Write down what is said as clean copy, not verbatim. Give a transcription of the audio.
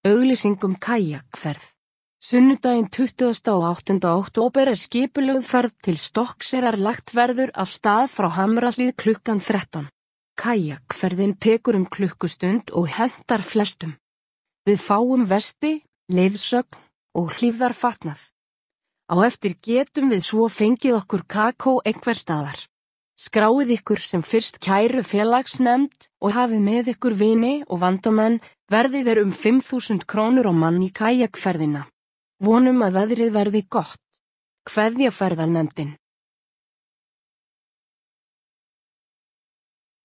Auglýsing kajakferð. Sunnudaginn 28. október skipulögð ferð til Stokkseyrar lagt verður af stað frá Hamrahlíð klukkan 13. Kajakferðin tekur klukkustund og hentar flestum. Við fáum vesti, leiðsögn og hlífðarfatnað. Á eftir getum við svo fengið okkur kakó einhver staðar. Skráið ykkur sem fyrst kæru félagsnefnd og hafið með ykkur vini og vandamenn, verðið 5.000 krónur á mann í kajakferðina. Vonum að veðrið verði gott. Kveðja ferðanefndin.